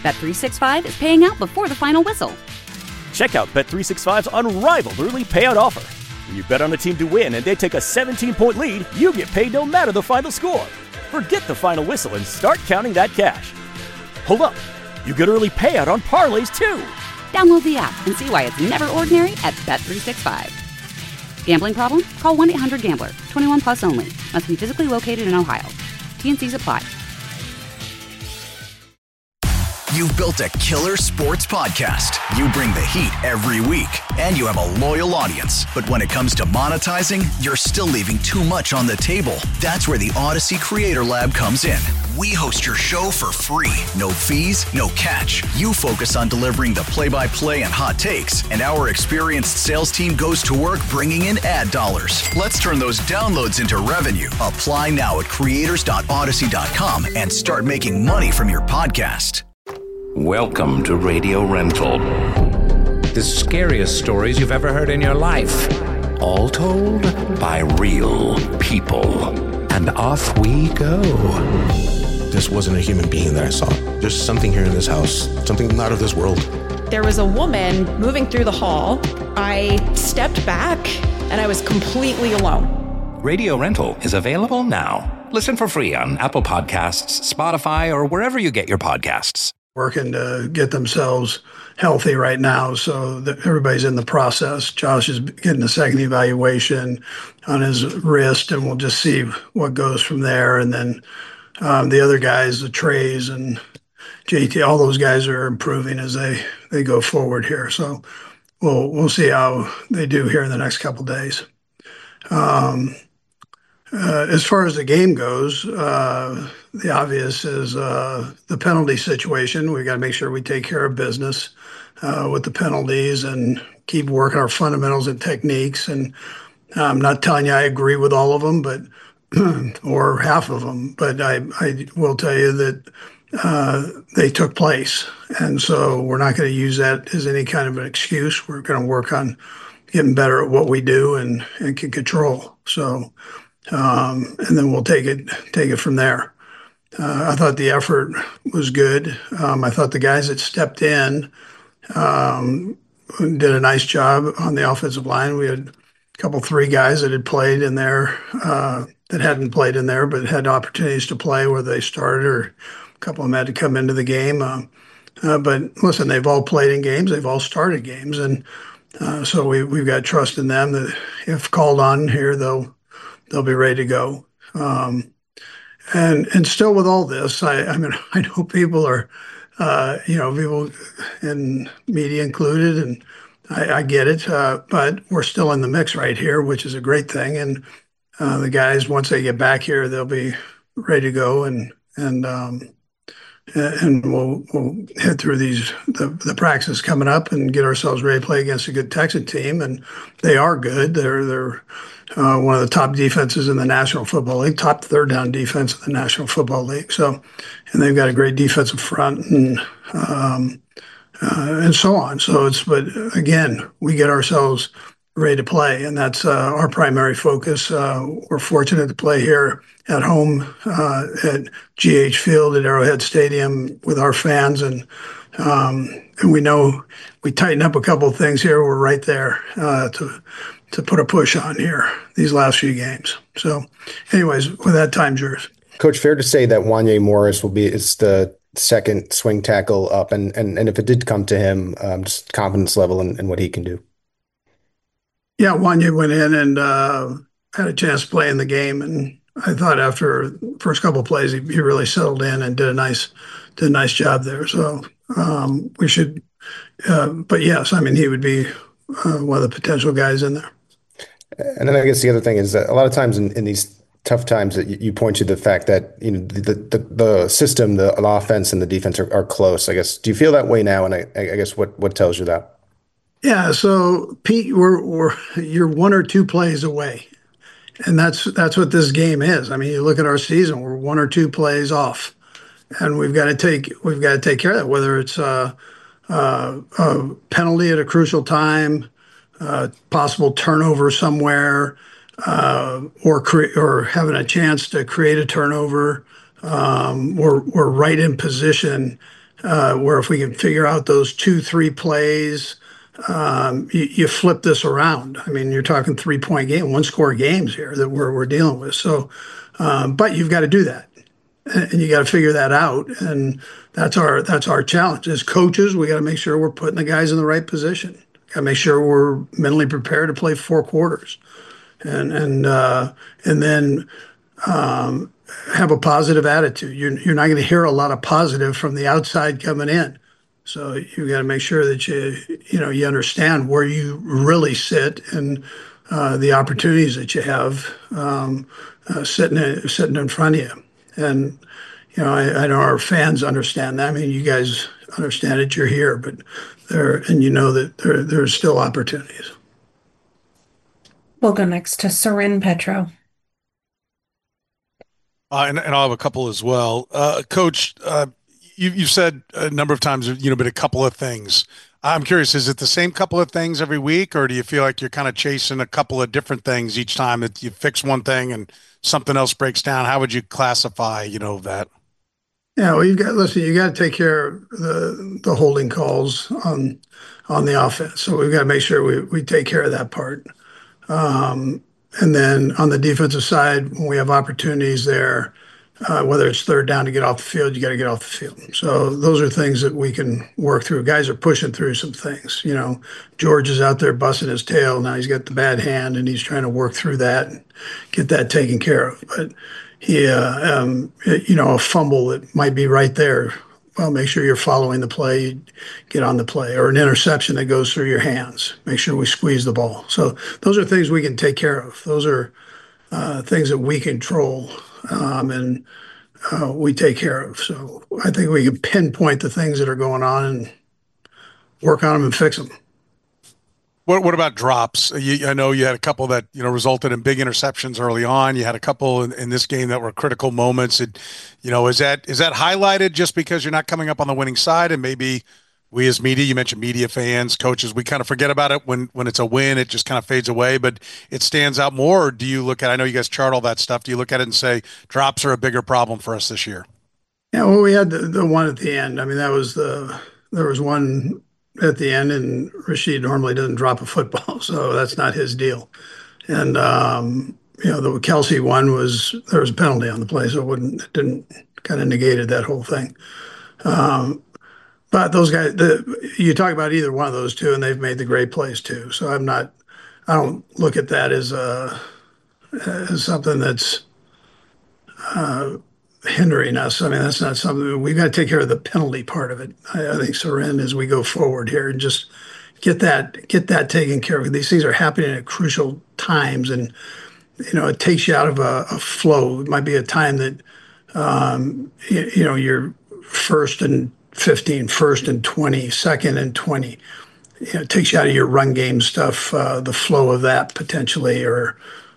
Bet365 is paying out before the final whistle. Check out Bet365's unrivaled early payout offer. When you bet on a team to win and they take a 17-point lead, you get paid no matter the final score. Forget the final whistle and start counting that cash. Hold up. You get early payout on parlays, too. Download the app and see why it's never ordinary at Bet365. Gambling problem? Call 1-800-GAMBLER. 21 plus only. Must be physically located in Ohio. T&Cs apply. You've built a killer sports podcast. You bring the heat every week, and you have a loyal audience. But when it comes to monetizing, you're still leaving too much on the table. That's where the Odyssey Creator Lab comes in. We host your show for free. No fees, no catch. You focus on delivering the play-by-play and hot takes, and our experienced sales team goes to work bringing in ad dollars. Let's turn those downloads into revenue. Apply now at creators.odyssey.com and start making money from your podcast. Welcome to Radio Rental. The scariest stories you've ever heard in your life. All told by real people. And off we go. This wasn't a human being that I saw. There's something here in this house, something not of this world. There was a woman moving through the hall. I stepped back and I was completely alone. Radio Rental is available now. Listen for free on Apple Podcasts, Spotify, or wherever you get your podcasts. Working to get themselves healthy right now, so that everybody's in the process. Josh is getting a second evaluation on his wrist, and we'll just see what goes from there. And then the other guys, the Trays and JT, all those guys are improving as they go forward here. So we'll see how they do here in the next couple days. As far as the game goes, the obvious is the penalty situation. We got to make sure we take care of business with the penalties and keep working our fundamentals and techniques. And I'm not telling you I agree with all of them, but or half of them, but I will tell you that they took place. And so we're not going to use that as any kind of an excuse. We're going to work on getting better at what we do and can control. So. And then we'll take it from there. I thought the effort was good. I thought the guys that stepped in did a nice job on the offensive line. We had three guys that had played in there that hadn't played in there, but had opportunities to play where they started, or a couple of them had to come into the game. But listen, they've all played in games. They've all started games. And so we've got trust in them that if called on here, they'll be ready to go. And still with all this, I mean, I know people are, people in media included, and I get it, but we're still in the mix right here, which is a great thing. And the guys, once they get back here, they'll be ready to go, and we'll head through the practice coming up and get ourselves ready to play against a good Texan team. And they are good. They're one of the top defenses in the National Football League, top third down defense in the National Football League. So, and they've got a great defensive front and so on. So but again, we get ourselves ready to play, and that's our primary focus. We're fortunate to play here at home at GH Field at Arrowhead Stadium with our fans, and we know we tighten up a couple of things here. We're right there to put a push on here these last few games. So anyways, with that, time's yours. Coach, fair to say that Wanya Morris is the second swing tackle up, and if it did come to him, just confidence level and what he can do. Yeah, Wanya went in and had a chance to play in the game, and I thought after the first couple of plays, he really settled in and did a nice job there. So we should, but yes, I mean, he would be one of the potential guys in there. And then I guess the other thing is that a lot of times in these tough times that you point to the fact that, you know, the system, the offense and the defense are close. I guess, do you feel that way now? And I guess what tells you that? Yeah. So Pete, you're one or two plays away, and that's what this game is. I mean, you look at our season, we're one or two plays off, and we've got to take care of that. Whether it's a penalty at a crucial time, possible turnover somewhere, or having a chance to create a turnover. We're right in position where if we can figure out those 2-3 plays, you flip this around. I mean, you're talking 3-point game, 1-score games here that we're dealing with. So, but you've got to do that, and you got to figure that out, and that's our challenge as coaches. We got to make sure we're putting the guys in the right position. Got to make sure we're mentally prepared to play 4 quarters, and then have a positive attitude. You're not going to hear a lot of positive from the outside coming in. So you got to make sure that you understand where you really sit and the opportunities that you have sitting in front of you. And I know our fans understand that. I mean, you guys understand it. You're here, but that there's still opportunities. We'll go next to Soren Petro. And I'll have a couple as well. Coach, you've said a number of times, but a couple of things. I'm curious, is it the same couple of things every week, or do you feel like you're kind of chasing a couple of different things each time that you fix one thing and something else breaks down? How would you classify, that? Yeah, well, you got to take care of the holding calls on the offense. So we've got to make sure we take care of that part. And then on the defensive side, when we have opportunities there, whether it's third down to get off the field, you got to get off the field. So those are things that we can work through. Guys are pushing through some things. George is out there busting his tail. Now he's got the bad hand, and he's trying to work through that and get that taken care of. But he, a fumble that might be right there. Well, make sure you're following the play, get on the play, or an interception that goes through your hands. Make sure we squeeze the ball. So those are things we can take care of. Those are things that we control, and we take care of. So I think we can pinpoint the things that are going on and work on them and fix them. What about drops? I know you had a couple that resulted in big interceptions early on. You had a couple in this game that were critical moments. Is that highlighted just because you're not coming up on the winning side, and maybe we as media, you mentioned media fans, coaches, we kind of forget about it when it's a win, it just kind of fades away, but it stands out more? Or do you look at? I know you guys chart all that stuff. Do you look at it and say drops are a bigger problem for us this year? Yeah, well, we had the one at the end. I mean, there was one at the end, and Rashid normally doesn't drop a football, so that's not his deal. And the Kelsey one there was a penalty on the play, so it didn't kind of negated that whole thing. But those guys, you talk about either one of those two, and they've made the great plays too. So I don't look at that as something that's hindering us. I mean, that's not something we've got to take care of the penalty part of it. I think Soren, as we go forward here, and just get that taken care of. These things are happening at crucial times, and it takes you out of a flow. It might be a time that you're 1st and 15, 1st and 20, 2nd and 20. It takes you out of your run game stuff, the flow of that potentially, or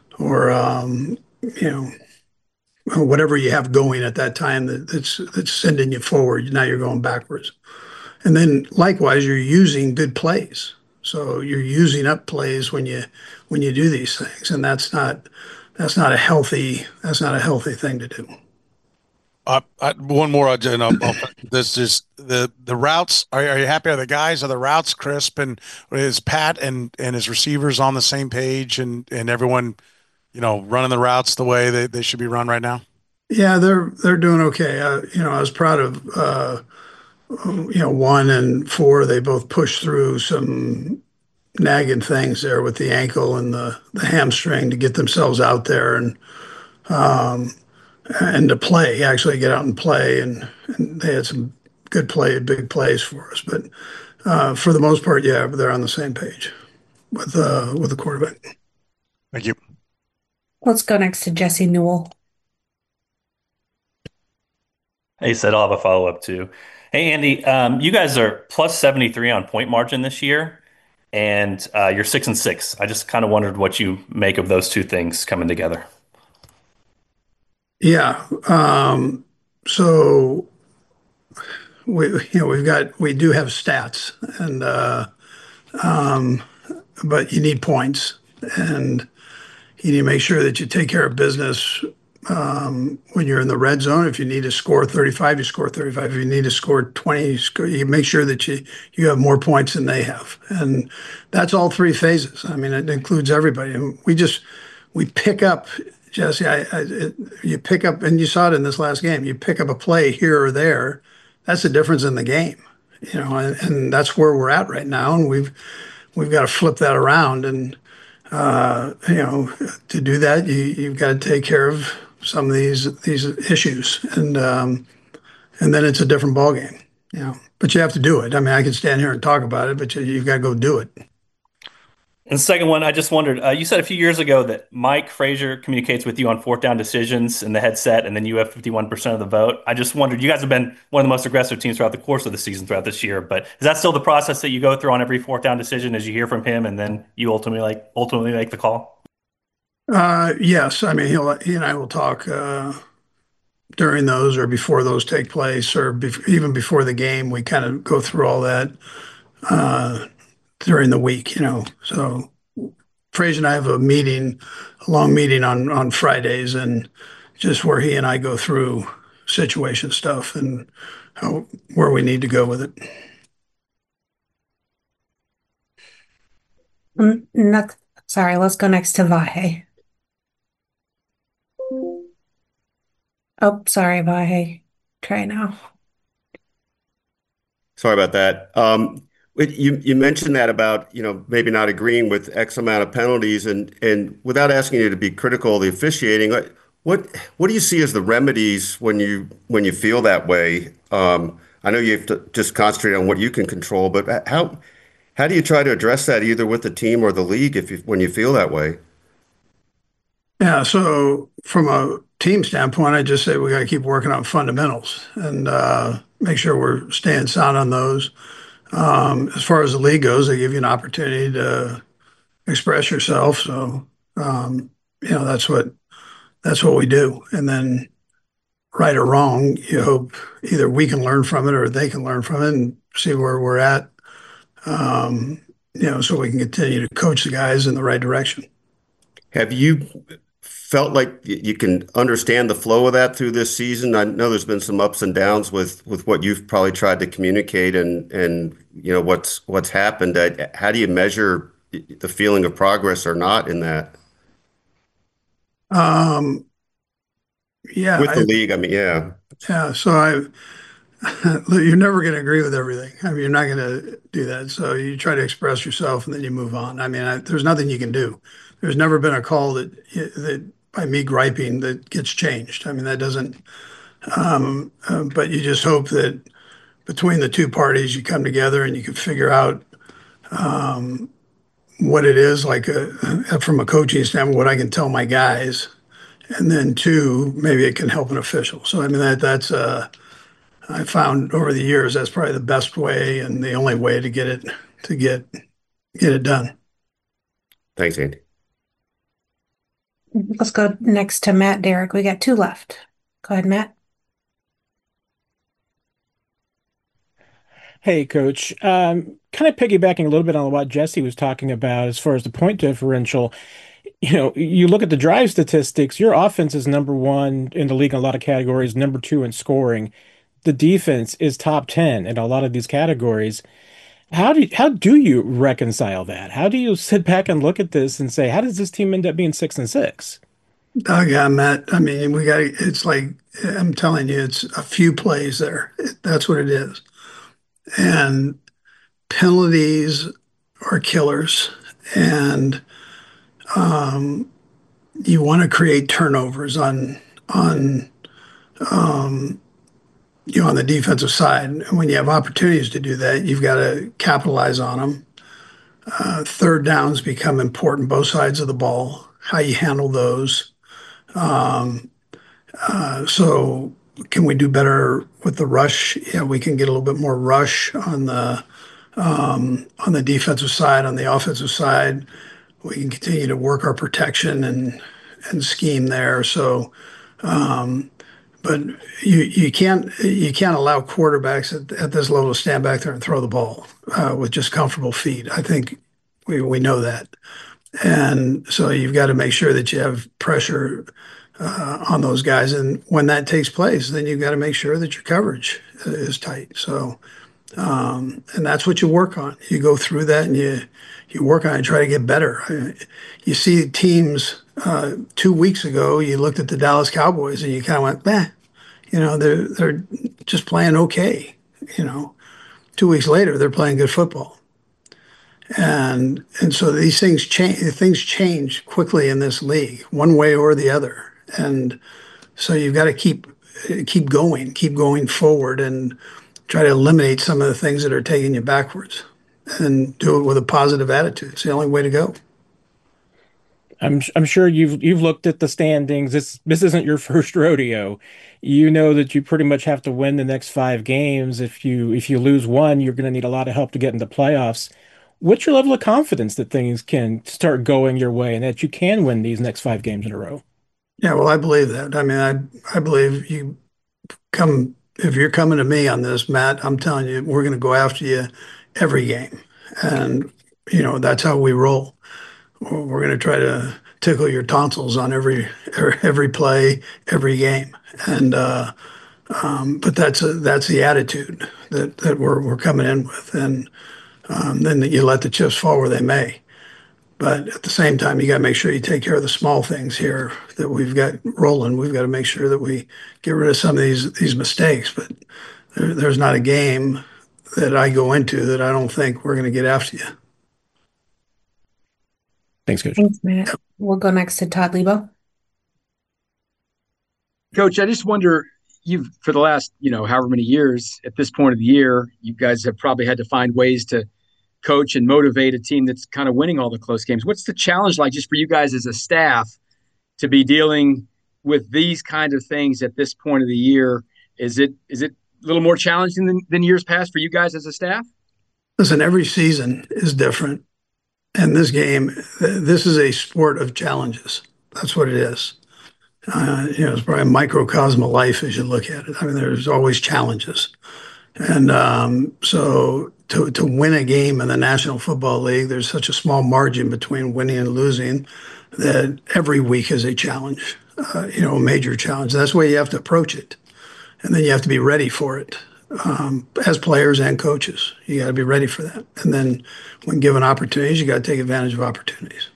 whatever you have going at that time that's sending you forward. Now you're going backwards. And then likewise, you're using good plays. So you're using up plays when you do these things, and that's not a healthy thing to do. One more, this is the routes. Are you happy? Are the guys? Are the routes crisp? And is Pat and his receivers on the same page? And everyone, running the routes the way they should be run right now? Yeah, they're doing okay. I was proud of 1 and 4. They both pushed through some nagging things there with the ankle and the hamstring to get themselves out there and to play, actually get out and play. And they had some big plays for us. But for the most part, yeah, they're on the same page with the quarterback. Thank you. Let's go next to Jesse Newell. Hey, Sid, I'll have a follow-up too. Hey, Andy, you guys are plus 73 on point margin this year, and you're 6-6. I just kind of wondered what you make of those two things coming together. Yeah. So we do have stats, and but you need points, and you need to make sure that you take care of business when you're in the red zone. If you need to score 35, you score 35. If you need to score 20, you make sure that you have more points than they have. And that's all three phases. I mean, it includes everybody. And we pick up, Jesse, you pick up, and you saw it in this last game, you pick up a play here or there. That's the difference in the game, and that's where we're at right now. And we've got to flip that around. And, to do that, you've got to take care of some of these issues, and then it's a different ballgame. But you have to do it. I mean, I can stand here and talk about it, but you've got to go do it. And the second one, I just wondered, you said a few years ago that Mike Frazier communicates with you on fourth down decisions in the headset, and then you have 51% of the vote. I just wondered, you guys have been one of the most aggressive teams throughout the course of the season throughout this year, but is that still the process that you go through on every fourth down decision as you hear from him, and then you ultimately make the call? Yes. I mean, he and I will talk during those or before those take place, or even before the game. We kind of go through all that during the week, So Frazier and I have a long meeting on Fridays, and just where he and I go through situation stuff and where we need to go with it. Sorry, let's go next to Vahe. Oh, sorry, Vahe. Try now. Sorry about that. You mentioned that about, maybe not agreeing with X amount of penalties, and without asking you to be critical of the officiating, what do you see as the remedies when you feel that way? I know you have to just concentrate on what you can control, but how do you try to address that either with the team or the league when you feel that way? Yeah, so from a team standpoint, I just say we got to keep working on fundamentals and make sure we're staying sound on those. As far as the league goes, they give you an opportunity to express yourself. So, that's what we do. And then, right or wrong, you hope either we can learn from it or they can learn from it and see where we're at. So we can continue to coach the guys in the right direction. Have you felt like you can understand the flow of that through this season? I know there's been some ups and downs with what you've probably tried to communicate and what's happened. How do you measure the feeling of progress or not in that? Yeah. With the league, I mean, yeah. Yeah. So you're never going to agree with everything. I mean, you're not going to do that. So you try to express yourself and then you move on. I mean, there's nothing you can do. There's never been a call that by me griping that gets changed. I mean, that doesn't, but you just hope that between the two parties, you come together and you can figure out what it is, like from a coaching standpoint, what I can tell my guys. And then two, maybe it can help an official. So, I mean, that's I found over the years, that's probably the best way and the only way to get it done. Thanks, Andy. Let's go next to Matt Derrick. We got two left. Go ahead, Matt. Hey, Coach. Kind of piggybacking a little bit on what Jesse was talking about as far as the point differential. You look at the drive statistics, your offense is number one in the league in a lot of categories, number two in scoring. The defense is top 10 in a lot of these categories. How do you reconcile that? How do you sit back and look at this and say, how does this team end up being 6-6? Yeah, Matt. I mean, it's like, I'm telling you, it's a few plays there. That's what it is. And penalties are killers. And you want to create turnovers on the defensive side. And when you have opportunities to do that, you've got to capitalize on them. Third downs become important, both sides of the ball, how you handle those. So can we do better with the rush? Yeah, we can get a little bit more rush on the defensive side. On the offensive side, we can continue to work our protection and scheme there. So, but you can't allow quarterbacks at this level to stand back there and throw the ball with just comfortable feet. I think we know that, and so you've got to make sure that you have pressure on those guys. And when that takes place, then you've got to make sure that your coverage is tight. So, and that's what you work on. You go through that and you work on it and try to get better. You see teams 2 weeks ago, you looked at the Dallas Cowboys and you kind of went, they're just playing okay. 2 weeks later, they're playing good football. And so these things change. Things change quickly in this league, one way or the other. And so you've got to keep going forward, and try to eliminate some of the things that are taking you backwards, and do it with a positive attitude. It's the only way to go. I'm sure you've looked at the standings. This isn't your first rodeo. You know that you pretty much have to win the next 5 games. If you lose one, you're going to need a lot of help to get into playoffs. What's your level of confidence that things can start going your way and that you can win these next 5 games in a row? Yeah, well, I believe that. I mean, I believe if you're coming to me on this, Matt, I'm telling you, we're going to go after you every game. And, that's how we roll. We're going to try to tickle your tonsils on every play, every game. And, but that's the attitude that we're coming in with. And then you let the chips fall where they may. But at the same time, you got to make sure you take care of the small things here that we've got rolling. We've got to make sure that we get rid of some of these mistakes. But there's not a game that I go into that I don't think we're going to get after you. Thanks, Coach. Thanks, Matt. We'll go next to Todd Lebo. Coach, I just wonder, for the last, however many years at this point of the year, you guys have probably had to find ways to coach and motivate a team that's kind of winning all the close games. What's the challenge like just for you guys as a staff to be dealing with these kinds of things at this point of the year? Is it a little more challenging than years past for you guys as a staff? Listen, every season is different. And this game, this is a sport of challenges. That's what it is. It's probably a microcosm of life as you look at it. I mean, there's always challenges. And so to win a game in the National Football League, there's such a small margin between winning and losing that every week is a challenge, a major challenge. That's the way you have to approach it. And then you have to be ready for it as players and coaches. You got to be ready for that. And then when given opportunities, you got to take advantage of opportunities.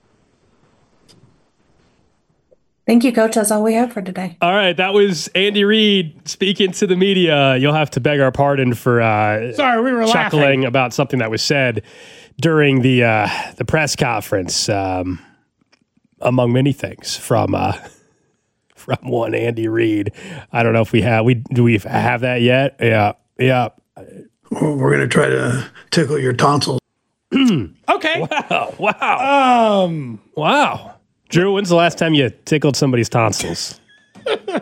Thank you, Coach. That's all we have for today. All right. That was Andy Reid speaking to the media. You'll have to beg our pardon for sorry, we were chuckling laughing about something that was said during the press conference, among many things from one Andy Reid. I don't know if do we have that yet? Yeah. Well, we're going to try to tickle your tonsils. Okay. Wow. Wow. Drew, when's the last time you tickled somebody's tonsils? I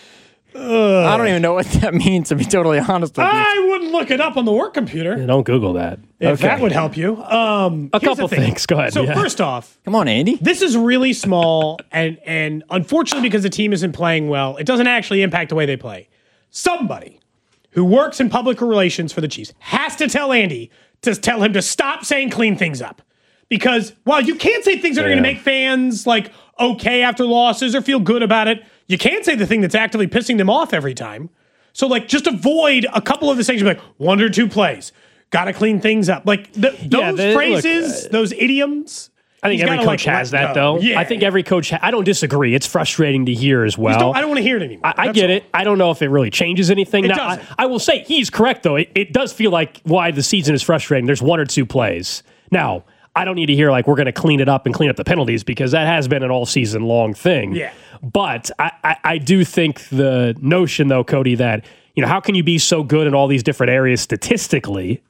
don't even know what that means, to be totally honest with you. I wouldn't look it up on the work computer. Yeah, don't Google that. If that would help you. A couple things. Go ahead. So first off, come on, Andy. This is really small, and unfortunately, because the team isn't playing well, it doesn't actually impact the way they play. Somebody who works in public relations for the Chiefs has to tell Andy to tell him to stop saying clean things up. Because while you can't say things that are going to make fans okay after losses or feel good about it, you can't say the thing that's actively pissing them off every time. So just avoid a couple of the things. Like 1 or 2 plays, got to clean things up. Those phrases, those idioms. I think every coach has that, though. Yeah. I think every coach. I don't disagree. It's frustrating to hear as well. I don't want to hear it anymore. I get it. I don't know if it really changes anything. Now, I will say he's correct, though. It does feel like why the season is frustrating. There's 1 or 2 plays now. I don't need to hear we're going to clean it up and clean up the penalties, because that has been an all season long thing. Yeah. But I do think the notion, though, Cody, that, how can you be so good in all these different areas statistically?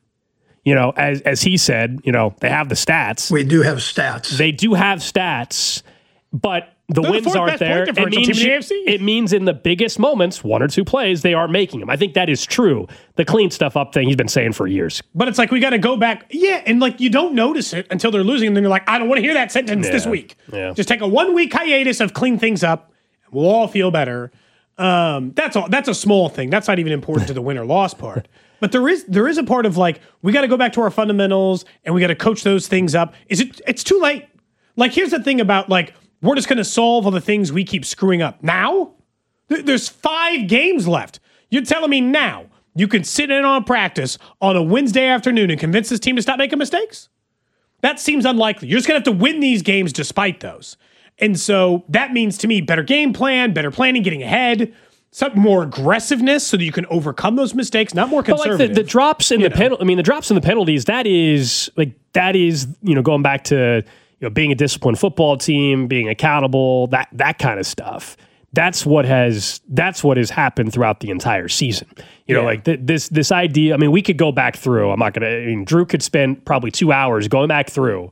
As he said, they have the stats. We do have stats. They do have stats, but the wins aren't there. It means in the biggest moments, 1 or 2 plays, they are making them. I think that is true. The clean stuff up thing he's been saying for years. But it's we got to go back. Yeah, and you don't notice it until they're losing, and then you're like, I don't want to hear that sentence this week. Yeah. Just take a 1-week hiatus of clean things up, and we'll all feel better. That's all. That's a small thing. That's not even important to the win or loss part. But there is a part of we got to go back to our fundamentals, and we got to coach those things up. It's too late. Here's the thing about we're just going to solve all the things we keep screwing up. Now? There's 5 games left. You're telling me now you can sit in on practice on a Wednesday afternoon and convince this team to stop making mistakes? That seems unlikely. You're just going to have to win these games despite those. And so that means to me better game plan, better planning, getting ahead, some more aggressiveness so that you can overcome those mistakes, not more conservative. But like the drops in the penalty, I mean, the drops in the penalties, that is, going back to, being a disciplined football team, being accountable, that kind of stuff. That's what has happened throughout the entire season. This idea, I mean, we could go back through. Drew could spend probably 2 hours going back through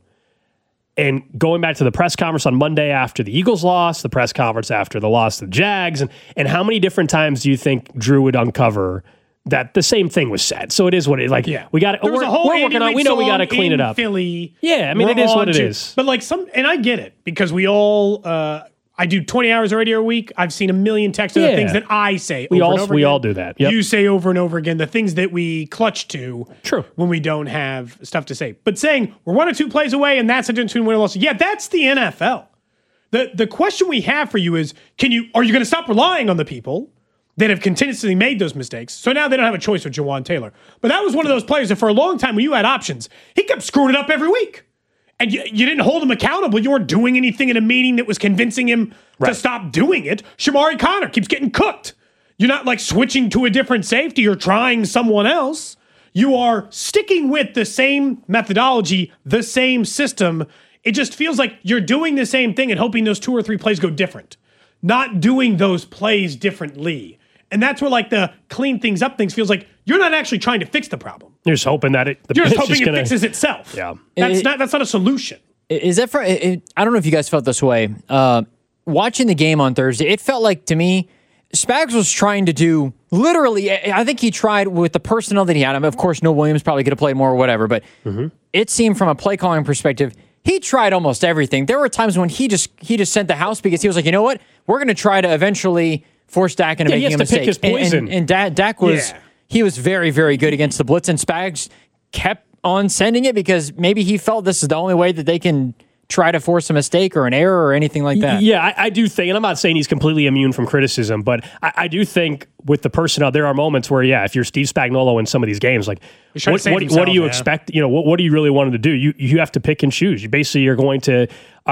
and going back to the press conference on Monday after the Eagles lost, the press conference after the loss to the Jags, and how many different times do you think Drew would uncover that the same thing was said? So it is what it is. Like, we got it. We're working on. We know we got to clean it up. Philly. Yeah, I mean, it is what it is. But and I get it because we all. I do 20 hours of radio a week. I've seen a million texts of the things that I say over and over we again. all do that. Yep. You say over and over again the things that we clutch to when we don't have stuff to say. But saying we're 1 or 2 plays away and that's the difference between win and loss. Yeah, that's the NFL. The question we have for you is, are you going to stop relying on the people that have continuously made those mistakes? So now they don't have a choice with Jawan Taylor. But that was one of those players that for a long time when you had options, he kept screwing it up every week. And you didn't hold him accountable. You weren't doing anything in a meeting that was convincing him to stop doing it. Shamari Connor keeps getting cooked. You're not like switching to a different safety or trying someone else. You are sticking with the same methodology, the same system. It just feels like you're doing the same thing and hoping those 2 or 3 plays go different. Not doing those plays differently. And that's where like the clean things up things feels like you're not actually trying to fix the problem. You're just hoping that it fixes itself. Yeah, that's not a solution. Is that for? I don't know if you guys felt this way. Watching the game on Thursday, it felt like to me, Spags was trying to do literally. I think he tried with the personnel that he had. I mean, of course, Noah Williams probably could have played more or whatever, but it seemed from a play calling perspective, he tried almost everything. There were times when he just sent the house because he was like, you know what, we're going to try to eventually force Dak into making a mistake. Pick his poison. And Dak was he was very, very good against the blitz, and Spags kept on sending it because maybe he felt this is the only way that they can try to force a mistake or an error or anything like that. Yeah, I do think, and I'm not saying he's completely immune from criticism, but I do think with the personnel, there are moments where, if you're Steve Spagnuolo in some of these games, like, what do you expect? What do you really want him to do? You have to pick and choose. You basically are going to,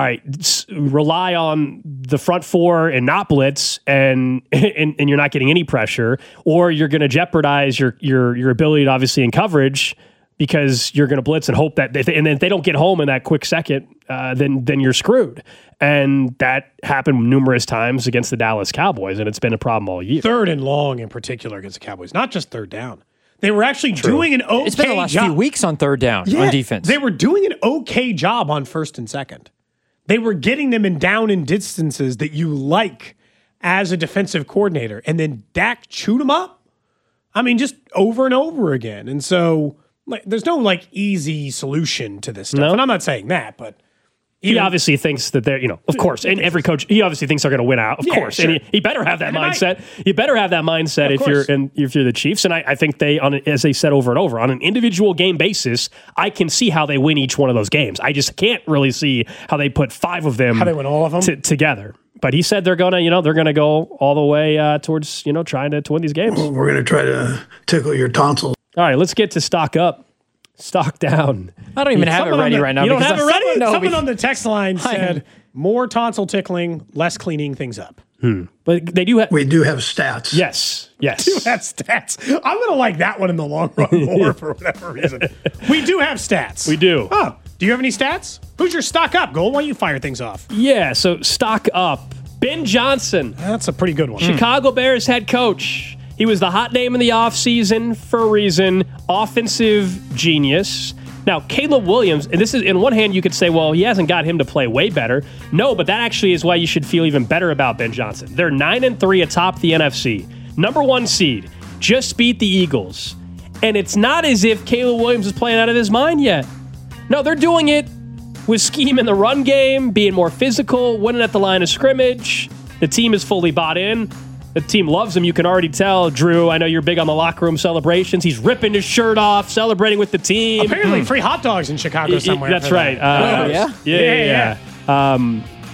rely on the front 4 and not blitz, and you're not getting any pressure, or you're going to jeopardize your ability to obviously in coverage because you're going to blitz and hope that if they don't get home in that quick second, then you're screwed. And that happened numerous times against the Dallas Cowboys, and it's been a problem all year. 3rd and long in particular against the Cowboys, not just 3rd down. They were actually doing an okay job. It's been the last few weeks on 3rd down on defense. They were doing an okay job on 1st and 2nd. They were getting them down in distances that you like as a defensive coordinator. And then Dak chewed them up. I mean, just over and over again. And so there's no easy solution to this stuff. No. And I'm not saying that, but he obviously thinks that they're, of course, and every coach, he obviously thinks they're going to win out, of course. Sure. And he better have that mindset. You better have that mindset if you're the Chiefs. And I think they, as they said over and over, on an individual game basis, I can see how they win each one of those games. I just can't really see how they put 5 of them, how they win all of them together. But he said they're gonna go all the way towards trying to win these games. Well, we're gonna try to tickle your tonsils. All right, let's get to stock up, stock down. I don't even have it ready right now. You don't have it ready? Someone on the text line said more tonsil tickling, less cleaning things up. But they do have. We do have stats. Yes. We do have stats. I'm gonna like that one in the long run more for whatever reason. We do have stats. We do. Oh, do you have any stats? Who's your stock up, Gold? Why don't you fire things off? Yeah. So stock up. Ben Johnson. That's a pretty good one. Chicago Bears head coach. He was the hot name in the offseason for a reason. Offensive genius. Now, Caleb Williams, and this is, in one hand, you could say, well, he hasn't got him to play way better. No, but that actually is why you should feel even better about Ben Johnson. They're 9-3 atop the NFC. Number 1 seed. Just beat the Eagles. And it's not as if Caleb Williams is playing out of his mind yet. No, they're doing it with scheme in the run game, being more physical, winning at the line of scrimmage. The team is fully bought in. The team loves him. You can already tell. Drew, I know you're big on the locker room celebrations. He's ripping his shirt off, celebrating with the team. Apparently free hot dogs in Chicago somewhere. That's right. Yeah.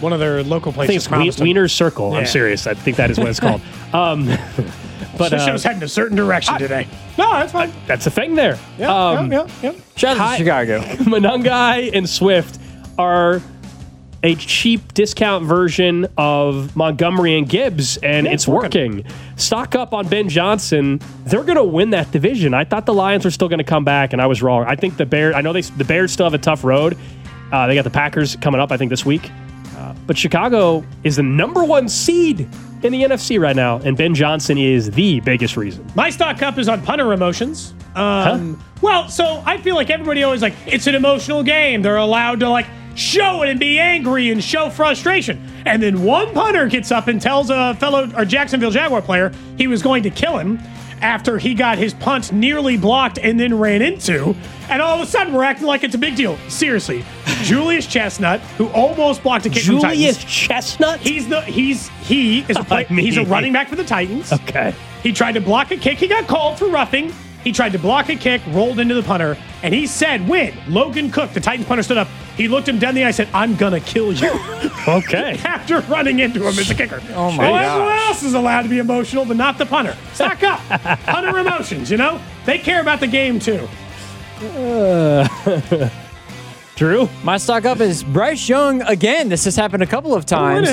One of their local I think places. it's Wiener's Circle. Yeah. I'm serious. I think that is what it's called. But the show's heading a certain direction today. No, that's fine. That's a thing there. Yeah. Shout out to Chicago. Monangai and Swift are a cheap discount version of Montgomery and Gibbs, and it's working. Stock up on Ben Johnson. They're going to win that division. I thought the Lions were still going to come back, and I was wrong. I think the Bears. I know the Bears still have a tough road. They got the Packers coming up, I think, this week. But Chicago is the number 1 seed in the NFC right now, and Ben Johnson is the biggest reason. My stock up is on punter emotions. Well, so I feel like everybody always it's an emotional game. They're allowed to show it and be angry and show frustration. And then one punter gets up and tells a Jacksonville Jaguar player he was going to kill him after he got his punt nearly blocked and then ran into. And all of a sudden, we're acting like it's a big deal. Seriously, Julius Chestnut, who almost blocked a kick from the Titans. Julius Chestnut? He's a running back for the Titans. Okay. He tried to block a kick. He got called for roughing. He tried to block a kick, rolled into the punter, and he said, when Logan Cook, the Titans punter, stood up, he looked him down the eye and said, I'm going to kill you. Okay. After running into him as a kicker. Oh, my gosh. Everyone else is allowed to be emotional, but not the punter. Stock up. Punter emotions, They care about the game, too. Drew? My stock up is Bryce Young again. This has happened a couple of times.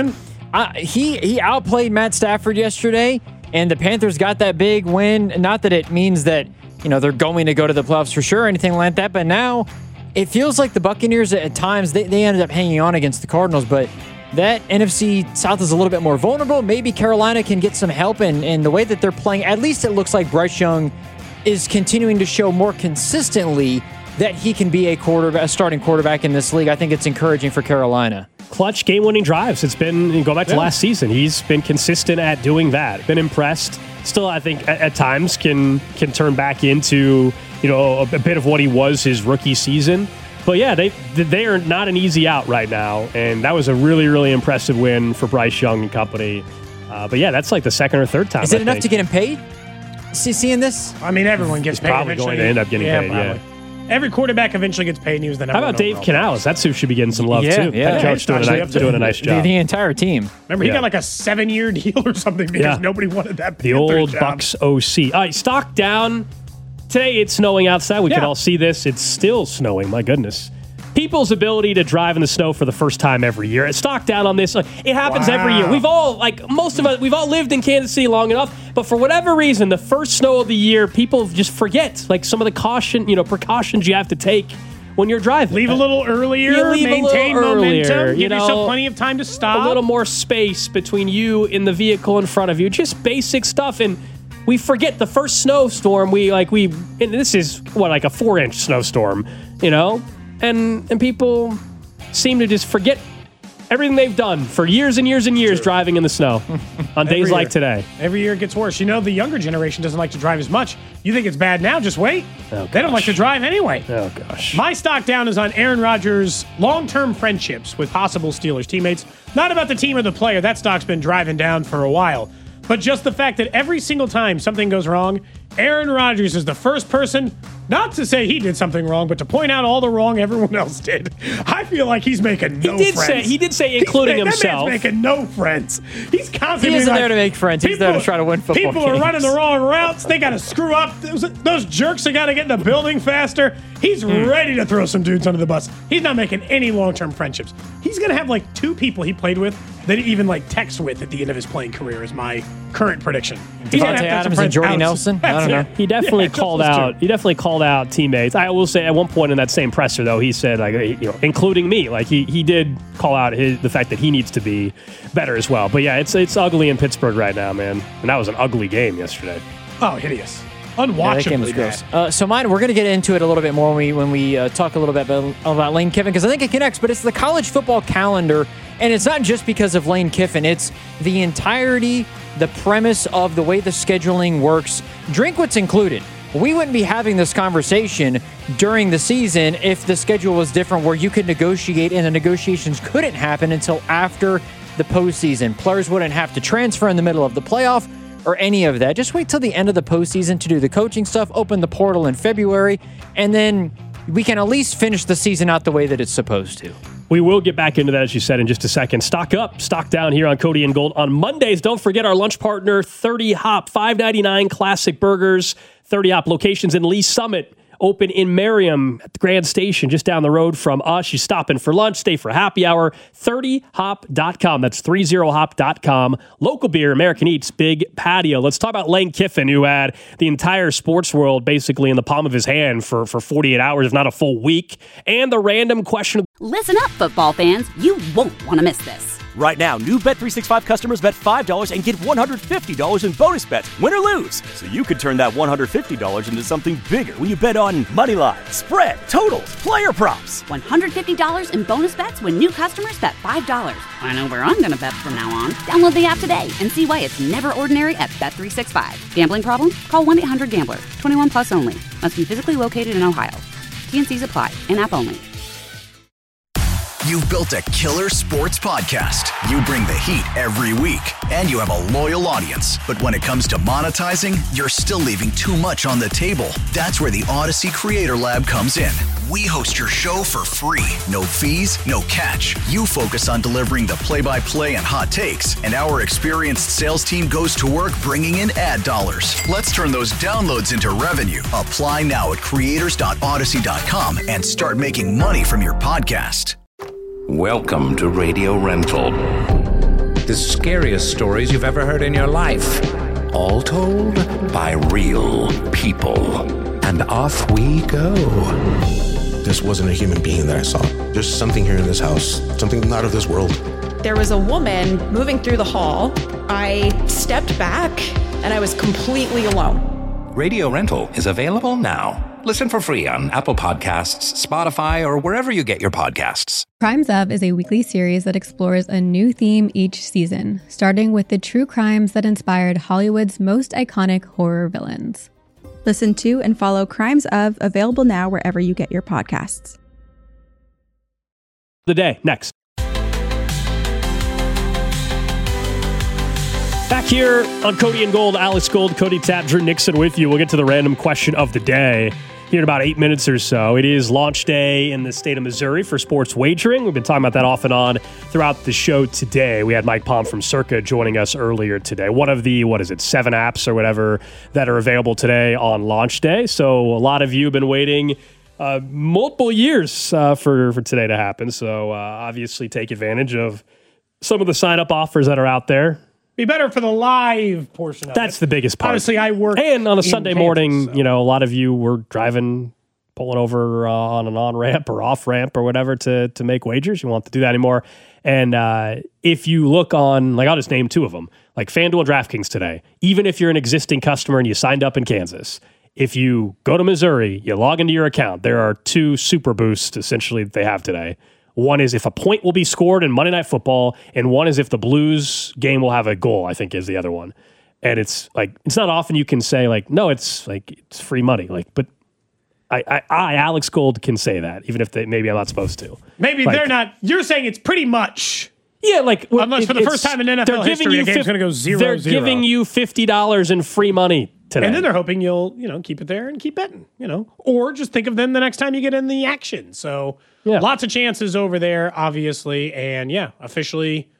He outplayed Matt Stafford yesterday, and the Panthers got that big win. Not that it means that they're going to go to the playoffs for sure or anything like that, but now it feels like the Buccaneers at times they ended up hanging on against the Cardinals, but that NFC South is a little bit more vulnerable. Maybe Carolina can get some help in the way that they're playing. At least it looks like Bryce Young is continuing to show more consistently that he can be a starting quarterback in this league. I think it's encouraging for Carolina. Clutch game-winning drives. It's been, go back to last season, he's been consistent at doing that. Been impressed. Still, I think at times can turn back into a bit of what he was his rookie season. But yeah, they are not an easy out right now, and that was a really, really impressive win for Bryce Young and company. But yeah, that's like the second or third time. Is it enough to get him paid? Seeing this? I mean, everyone gets paid probably eventually. Going to end up getting paid, yeah. Every quarterback eventually gets paid, and he was the number one. How about Dave Canales? That's who should be getting some love, too. Yeah. Head coach doing a nice job. The entire team. Remember, he got like a 7-year deal or something because nobody wanted that The old job. Bucks OC. All right, stock down. Today, it's snowing outside. We can all see this. It's still snowing. My goodness. People's ability to drive in the snow for the first time every year. Stock down on this. It happens every year. We've all, most of us, we've all lived in Kansas City long enough, but for whatever reason, the first snow of the year, people just forget, some of the precautions you have to take when you're driving. Leave a little earlier, maintain momentum, give yourself plenty of time to stop. A little more space between you and the vehicle in front of you. Just basic stuff, and we forget the first snowstorm. And this is, a 4-inch snowstorm, And people seem to just forget everything they've done for years and years and years driving in the snow on days like today. Every year it gets worse. The younger generation doesn't like to drive as much. You think it's bad now? Just wait. They don't like to drive anyway. Oh, gosh. My stock down is on Aaron Rodgers' long-term friendships with possible Steelers teammates. Not about the team or the player. That stock's been driving down for a while. But just the fact that every single time something goes wrong, Aaron Rodgers is the first person, not to say he did something wrong, but to point out all the wrong everyone else did. I feel like he's making no friends. He did say including himself. That man's making no friends. He's constantly He isn't there to make friends. He's there to try to win football games. People are running the wrong routes. They got to screw up. Those jerks, they got to get in the building faster. He's ready to throw some dudes under the bus. He's not making any long-term friendships. He's going to have 2 people he played with that he even text with at the end of his playing career is my current prediction. Devontae Adams and Jordy Nelson? I don't know. He definitely called out. He definitely called out teammates. I will say, at one point in that same presser, though, he said, including me, he did call out the fact that he needs to be better as well. But yeah, it's ugly in Pittsburgh right now, man. And that was an ugly game yesterday. Oh, hideous. Unwatchably gross. So mine, we're going to get into it a little bit more when we talk a little bit about Lane Kiffin, because I think it connects, but it's the college football calendar, and it's not just because of Lane Kiffin. It's the entirety, the premise of the way the scheduling works, Drinkwitz included. We wouldn't be having this conversation during the season if the schedule was different, where you could negotiate and the negotiations couldn't happen until after the postseason. Players wouldn't have to transfer in the middle of the playoff or any of that. Just wait till the end of the postseason to do the coaching stuff, open the portal in February, and then we can at least finish the season out the way that it's supposed to. We will get back into that, as you said, in just a second. Stock up, stock down here on Cody and Gold. On Mondays, don't forget our lunch partner, 30 Hop, $5.99 classic burgers. 30 Hop locations in Lee Summit, open in Merriam at the Grand Station, just down the road from us. You stop in for lunch, stay for happy hour. 30hop.com. That's 30hop.com. Local beer, American Eats, Big Patio. Let's talk about Lane Kiffin, who had the entire sports world basically in the palm of his hand for 48 hours, if not a full week. And the random question. Listen up, football fans. You won't want to miss this. Right now, new Bet365 customers bet $5 and get $150 in bonus bets, win or lose. So you could turn that $150 into something bigger when you bet on money line, spread, totals, player props. $150 in bonus bets when new customers bet $5. I know where I'm going to bet from now on. Download the app today and see why it's never ordinary at Bet365. Gambling problem? Call 1-800-GAMBLER. 21 plus only. Must be physically located in Ohio. T&Cs apply. In-app only. You've built a killer sports podcast. You bring the heat every week, and you have a loyal audience. But when it comes to monetizing, you're still leaving too much on the table. That's where the Odyssey Creator Lab comes in. We host your show for free. No fees, no catch. You focus on delivering the play-by-play and hot takes, and our experienced sales team goes to work bringing in ad dollars. Let's turn those downloads into revenue. Apply now at creators.odyssey.com and start making money from your podcast. Welcome to Radio Rental. The scariest stories you've ever heard in your life. All told by real people. And off we go. This wasn't a human being that I saw. There's something here in this house, something not of this world. There was a woman moving through the hall. I stepped back and I was completely alone. Radio Rental is available now. Listen for free on Apple Podcasts, Spotify, or wherever you get your podcasts. Crimes Of is a weekly series that explores a new theme each season, starting with the true crimes that inspired Hollywood's most iconic horror villains. Listen to and follow Crimes Of, available now wherever you get your podcasts. The day, next. Back here on Cody and Gold, Alex Gold, Cody Tapp, Drew Nixon with you. We'll get to the random question of the day here in about 8 minutes or so. It is launch day in the state of Missouri for sports wagering. We've been talking about that off and on throughout the show today. We had Mike Palm from Circa joining us earlier today. One of the, 7 apps or whatever that are available today on launch day. So a lot of you have been waiting multiple years for today to happen. So obviously take advantage of some of the sign-up offers that are out there. Be better for the live portion of That's it. the biggest part. Honestly, I work and on a Sunday Kansas, morning, so. a lot of you were driving, pulling over on an on-ramp or off-ramp or whatever to make wagers. You won't have to do that anymore. And if you look on, I'll just name 2 of them, like FanDuel and DraftKings today, even if you're an existing customer and you signed up in Kansas, if you go to Missouri, you log into your account, there are 2 super boosts essentially that they have today. One is if a point will be scored in Monday Night Football, and one is if the Blues game will have a goal, I think is the other one. And it's not often you can say no, it's free money. But I Alex Gold can say that, even if maybe I'm not supposed to. Maybe they're not. You're saying it's pretty much. Yeah, unless for the first time in NFL history, a game's going to go 0-0. They're giving you $50 in free money today. And then they're hoping you'll, keep it there and keep betting, or just think of them the next time you get in the action. So lots of chances over there, obviously. And officially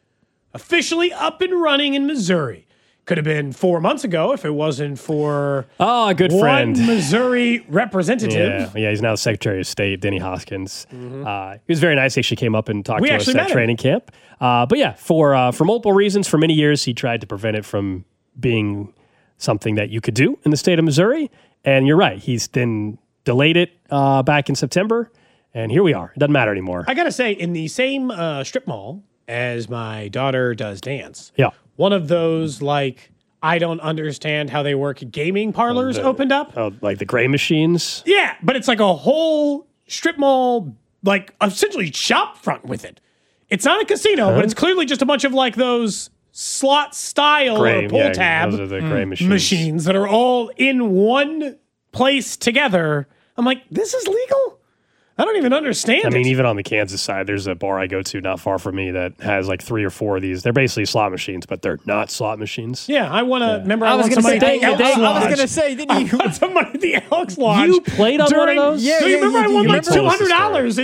up and running in Missouri. Could have been 4 months ago if it wasn't for a good friend, Missouri representative. Yeah, he's now the Secretary of State, Denny Hoskins. Mm-hmm. He was very nice. He actually came up and talked to us at training camp. For multiple reasons, for many years, he tried to prevent it from being something that you could do in the state of Missouri. And you're right. He's then delayed it back in September. And here we are. It doesn't matter anymore. I got to say, in the same strip mall as my daughter does dance. Yeah. One of those, I don't understand how they work gaming parlors opened up. Oh, like the gray machines? Yeah, but it's like a whole strip mall, essentially shop front with it. It's not a casino, but it's clearly just a bunch of those slot style or pull tab those are the gray machines that are all in one place together. I'm like, this is legal? I don't even understand I mean, it. even on the Kansas side, there's a bar I go to not far from me that has like 3 or 4 of these. They're basically slot machines, but they're not slot machines. Yeah, I want to remember. I was want going to somebody say, at the Elks Lodge. I was going to say, didn't you? I want somebody at the Elks Lodge. You played on one of those? Yeah, you remember I won like $200 or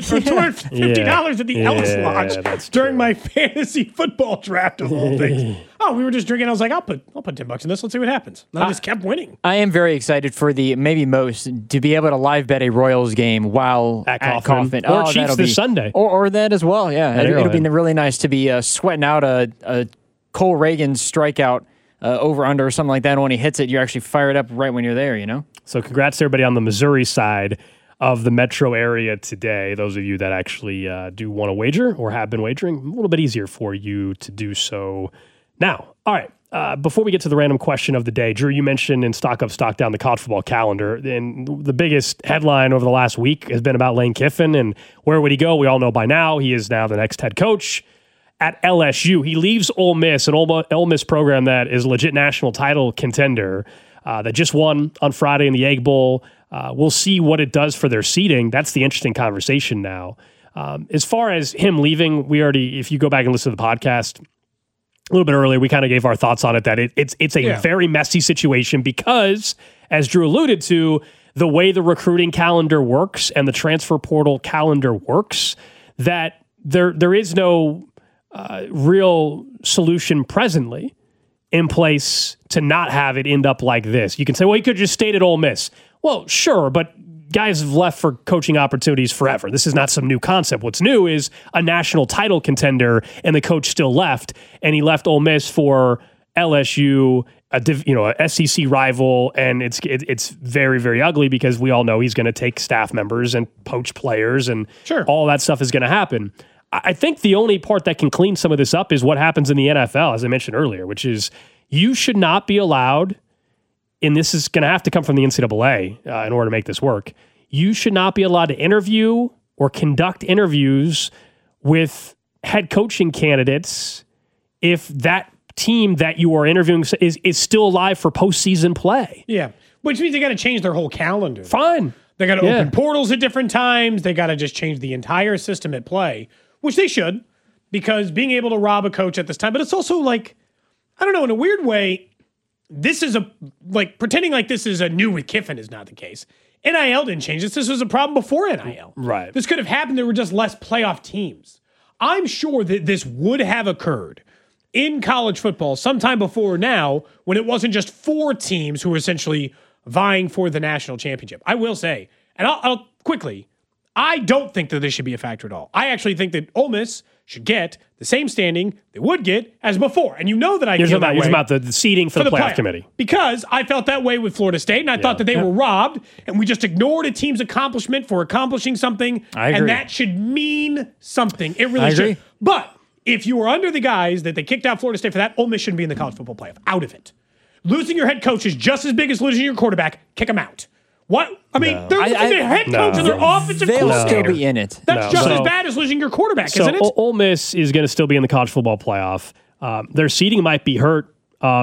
$250 at the Elks Yeah, Lodge that's during my fantasy football draft of all things. Oh, we were just drinking. I was like, I'll put $10 in this. Let's see what happens. And I just kept winning. I am very excited for maybe most to be able to live bet a Royals game while at Kauffman. Or Chiefs this Sunday. Or that as well, yeah. It'll be really nice to be sweating out a Cole Reagan strikeout over under or something like that. And when he hits it, you're actually fired up right when you're there, you know? So congrats to everybody on the Missouri side of the metro area today. Those of you that actually do want to wager or have been wagering, a little bit easier for you to do so now. All right. Before we get to the random question of the day, Drew, you mentioned in Stock Up, Stock Down the college football calendar, and the biggest headline over the last week has been about Lane Kiffin and where would he go? We all know by now he is now the next head coach at LSU. He leaves Ole Miss, an Ole Miss program that is a legit national title contender that just won on Friday in the Egg Bowl. We'll see what it does for their seeding. That's the interesting conversation now. As far as him leaving, if you go back and listen to the podcast a little bit earlier, we kind of gave our thoughts on it, that it's a very messy situation because, as Drew alluded to, the way the recruiting calendar works and the transfer portal calendar works, that there is no real solution presently in place to not have it end up like this. You can say, well, he could just stayed at Ole Miss. Well, sure, but guys have left for coaching opportunities forever. This is not some new concept. What's new is a national title contender, and the coach still left, and he left Ole Miss for LSU, a SEC rival, and it's very, very ugly because we all know he's going to take staff members and poach players, and all that stuff is going to happen. I think the only part that can clean some of this up is what happens in the NFL, as I mentioned earlier, which is you should not be allowed, and this is going to have to come from the NCAA in order to make this work, you should not be allowed to interview or conduct interviews with head coaching candidates if that team that you are interviewing is still alive for postseason play. Yeah, which means they got to change their whole calendar. Fine. They got to open portals at different times. They got to just change the entire system at play, which they should, because being able to rob a coach at this time, but it's also like, I don't know, in a weird way, this is pretending like this is a new with Kiffin is not the case. NIL didn't change this. This was a problem before NIL. Right. This could have happened. There were just less playoff teams. I'm sure that this would have occurred in college football sometime before now when it wasn't just 4 teams who were essentially vying for the national championship. I will say, and I'll quickly, I don't think that this should be a factor at all. I actually think that Ole Miss should get the same standing they would get as before. And you know that I feel that way. You're about the seeding for the playoff committee. Because I felt that way with Florida State, and I thought that they were robbed, and we just ignored a team's accomplishment for accomplishing something. I agree. And that should mean something. It really should. But if you were under the guys that they kicked out Florida State for that, Ole Miss shouldn't be in the college football playoff. Out of it. Losing your head coach is just as big as losing your quarterback. Kick them out. What? I mean, they're losing their head coach and their offensive coordinator. They'll still be in it. That's just as bad as losing your quarterback, isn't it? Ole Miss is going to still be in the college football playoff. Their seeding might be hurt,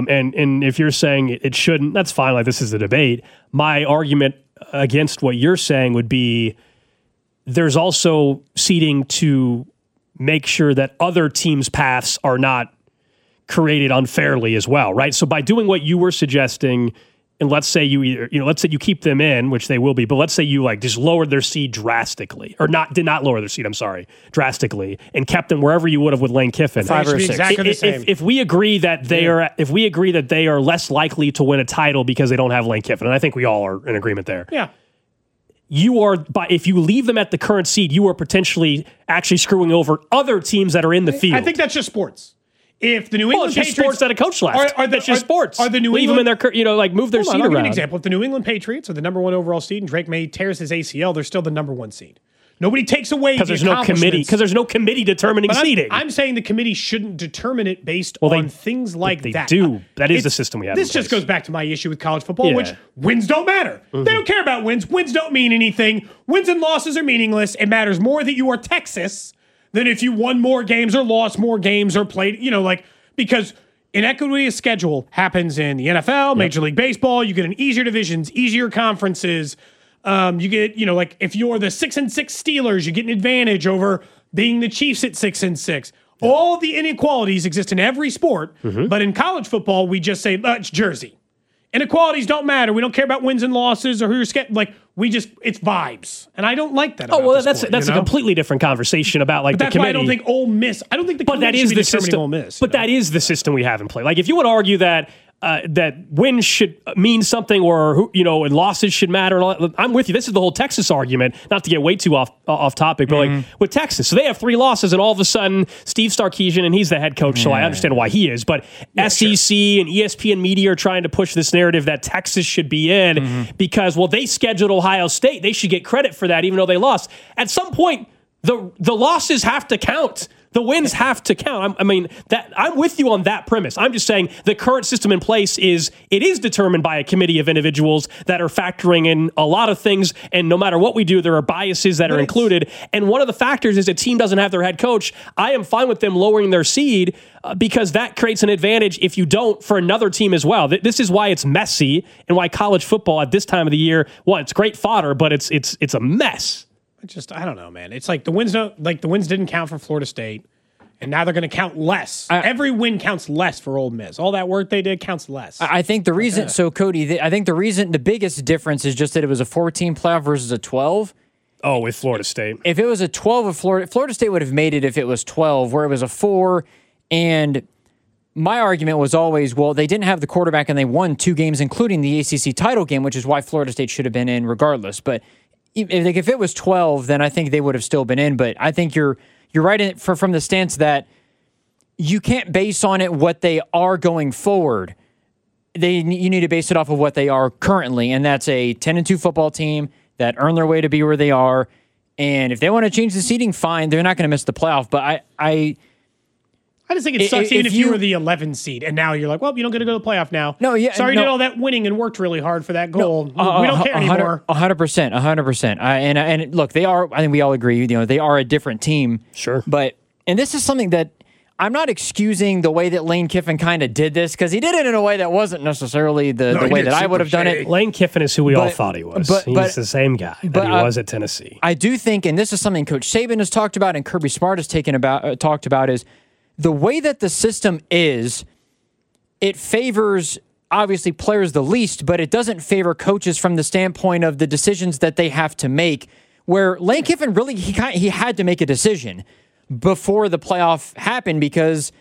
and if you're saying it shouldn't, that's fine. Like, this is a debate. My argument against what you're saying would be there's also seeding to make sure that other teams' paths are not created unfairly as well, right? So by doing what you were suggesting, and let's say let's say you keep them in, which they will be, but let's say you just lowered their seed drastically, or did not lower their seed, drastically, and kept them wherever you would have with Lane Kiffin. 5 or 6. Exactly the same. If we agree that they are less likely to win a title because they don't have Lane Kiffin, and I think we all are in agreement there. Yeah. If you leave them at the current seed, you are potentially actually screwing over other teams that are in the field. I think that's just sports. If the New England Patriots, sports that a coach left. That's just sports. Are the New leave England, them in their move their seed around? I'll give you an example. If the New England Patriots are the number 1 overall seed and Drake May tears his ACL, they're still the number 1 seed. Nobody takes away because there's no committee. Because there's no committee determining seeding. I'm saying the committee shouldn't determine it based on things like that. They do. That is the system we have. This just goes back to my issue with college football, which wins don't matter. Mm-hmm. They don't care about wins. Wins don't mean anything. Wins and losses are meaningless. It matters more that you are Texas than if you won more games or lost more games or played. Because inequity of schedule happens in the NFL, Major League Baseball. You get an easier divisions, easier conferences. You get, like if you're the 6-6 Steelers, you get an advantage over being the Chiefs at 6-6. All the inequalities exist in every sport, but in college football, we just say, it's Jersey. Inequalities don't matter. We don't care about wins and losses or who you're scared. Like, it's vibes. And I don't like that. That's a completely different conversation about but the that's committee. Why I don't think Ole Miss. I don't think the committee should be determining Ole Miss. But that is the system we have in play. Like, if you would argue that that wins should mean something, or and losses should matter, and all that, I'm with you. This is the whole Texas argument. Not to get way too off topic, but like with Texas, so they have 3 losses, and all of a sudden Steve Sarkisian, and he's the head coach, so I understand why he is. But SEC and ESPN media are trying to push this narrative that Texas should be in because they scheduled Ohio State. They should get credit for that, even though they lost. At some point, the losses have to count. The wins have to count. I'm with you on that premise. I'm just saying the current system in place is determined by a committee of individuals that are factoring in a lot of things, and no matter what we do, there are biases that are included. And one of the factors is a team doesn't have their head coach. I am fine with them lowering their seed because that creates an advantage if you don't for another team as well. This is why it's messy and why college football at this time of the year, it's great fodder, but it's a mess. I don't know, man. It's like the wins didn't count for Florida State, and now they're going to count less. Every win counts less for Ole Miss. All that work they did counts less. I think the reason, Cody, I think the biggest difference is just that it was a 14 playoff versus a 12. Oh, with Florida State. If it was a 12 of Florida State would have made it if it was 12, where it was a 4. And my argument was always, they didn't have the quarterback and they won 2 games, including the ACC title game, which is why Florida State should have been in regardless. But if it was 12, then I think they would have still been in. But I think you're right from the stance that you can't base on it what they are going forward. You need to base it off of what they are currently, and that's a 10-2 football team that earned their way to be where they are. And if they want to change the seeding, fine. They're not going to miss the playoff. But I just think it sucks even if you were the 11 seed and now you're like, you don't get to go to the playoff now. No, yeah. Sorry, you did all that winning and worked really hard for that goal. We don't care anymore. 100%. And look, they are, I think we all agree, they are a different team. Sure. And this is something that I'm not excusing the way that Lane Kiffin kind of did this, because he did it in a way that wasn't necessarily the way that I would have done it. Lane Kiffin is who we all thought he was. He's the same guy that he was at Tennessee. I do think, and this is something Coach Saban has talked about and Kirby Smart has talked about, is the way that the system is, it favors, obviously, players the least, but it doesn't favor coaches from the standpoint of the decisions that they have to make, where Lane Kiffin really, he had to make a decision before the playoff happened, because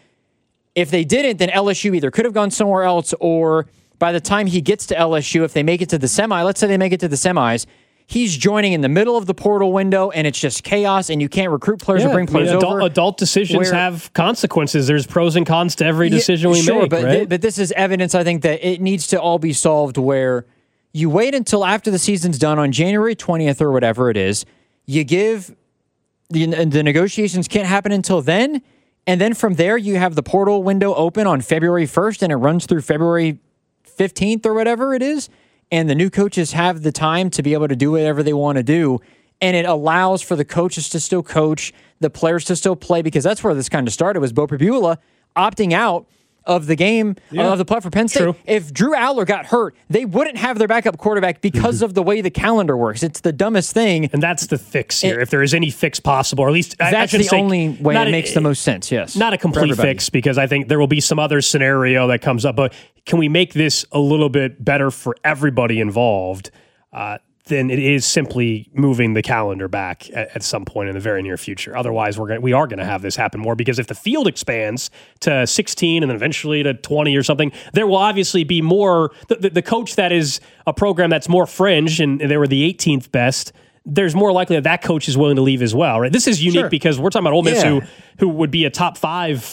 if they didn't, then LSU either could have gone somewhere else, or by the time he gets to LSU, if they make it to the semi, let's say they make it to the semis, he's joining in the middle of the portal window, and it's just chaos, and you can't recruit players or bring players over. Adult decisions have consequences. There's pros and cons to every decision we make, right? But this is evidence, I think, that it needs to all be solved where you wait until after the season's done on January 20th or whatever it is. You give the negotiations can't happen until then, and then from there you have the portal window open on February 1st, and it runs through February 15th or whatever it is. And the new coaches have the time to be able to do whatever they want to do. And it allows for the coaches to still coach, the players to still play, because that's where this kind of started, was Bo Pribula opting out of the game, of the play for Penn State. True. If Drew Aller got hurt, they wouldn't have their backup quarterback because of the way the calendar works. It's the dumbest thing. And that's the fix here, if there is any fix possible, or at least that's the only way it makes the most sense, yes. Not a complete fix, because I think there will be some other scenario that comes up, but can we make this a little bit better for everybody involved? Then it is simply moving the calendar back at some point in the very near future. Otherwise, we are going to have this happen more, because if the field expands to 16 and then eventually to 20 or something, there will obviously be more. The coach that is a program that's more fringe, and they were the 18th best, there's more likely that coach is willing to leave as well, right? This is unique because we're talking about Ole Miss, who would be a top 5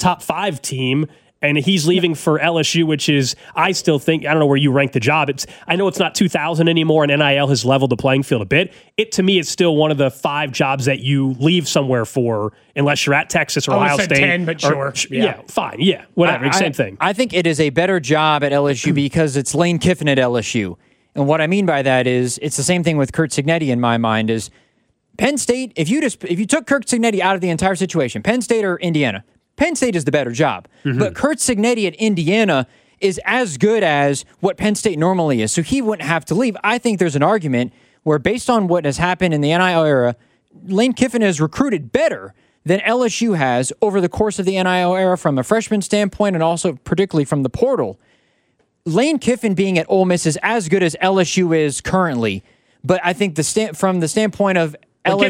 team. And he's leaving for LSU, which is, I still think, I don't know where you rank the job. I know it's not 2000 anymore, and NIL has leveled the playing field a bit. To me, it's still one of the 5 jobs that you leave somewhere for, unless you're at Texas or Ohio State. 10, but sure. Yeah, fine. Yeah, whatever. Same thing. I think it is a better job at LSU because it's Lane Kiffin at LSU. And what I mean by that is, it's the same thing with Curt Cignetti in my mind, is Penn State, if you took Curt Cignetti out of the entire situation, Penn State or Indiana, Penn State is the better job. But Curt Cignetti at Indiana is as good as what Penn State normally is, so he wouldn't have to leave. I think there's an argument where based on what has happened in the NIL era, Lane Kiffin has recruited better than LSU has over the course of the NIL era from a freshman standpoint and also particularly from the portal. Lane Kiffin being at Ole Miss is as good as LSU is currently, but I think from the standpoint of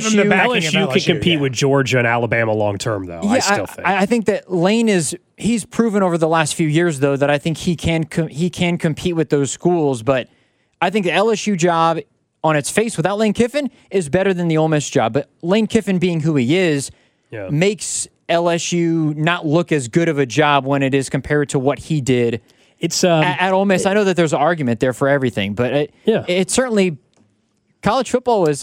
LSU can compete with Georgia and Alabama long term, though. Yeah, I still think. I think that Lane he's proven over the last few years, though, that I think he can compete with those schools. But I think the LSU job on its face without Lane Kiffin is better than the Ole Miss job. But Lane Kiffin being who he is makes LSU not look as good of a job when it is compared to what he did at Ole Miss. I know that there's an argument there for everything, but it certainly. College football was,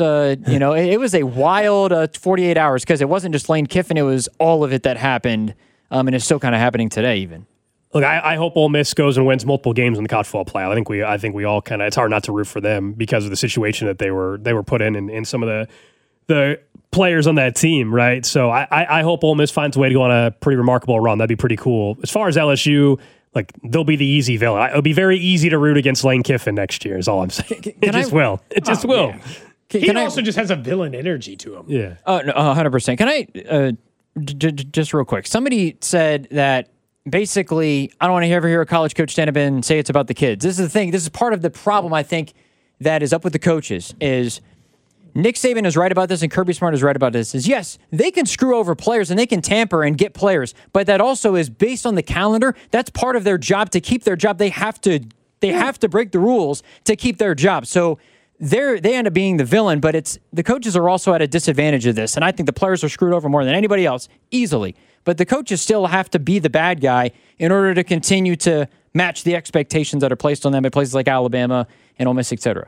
it was a wild 48 hours because it wasn't just Lane Kiffin; it was all of it that happened, and it's still kind of happening today, even. Look, I hope Ole Miss goes and wins multiple games in the college football playoff. I think we all kind of. It's hard not to root for them because of the situation that they were put in some of the players on that team, right? So I hope Ole Miss finds a way to go on a pretty remarkable run. That'd be pretty cool. As far as LSU. Like, they'll be the easy villain. It'll be very easy to root against Lane Kiffin next year, is all I'm saying. It just will. It just will. Yeah. He also just has a villain energy to him. Yeah. Oh, no, 100%. Can I, just real quick, somebody said that basically, I don't want to ever hear a college coach stand up and say it's about the kids. This is the thing. This is part of the problem, I think, that is up with the coaches, is Nick Saban is right about this and Kirby Smart is right about this, is yes, they can screw over players and they can tamper and get players, but that also is based on the calendar. That's part of their job. To keep their job, they have to break the rules to keep their job. So they end up being the villain, but it's the coaches are also at a disadvantage of this, and I think the players are screwed over more than anybody else, easily. But the coaches still have to be the bad guy in order to continue to match the expectations that are placed on them at places like Alabama and Ole Miss, etc.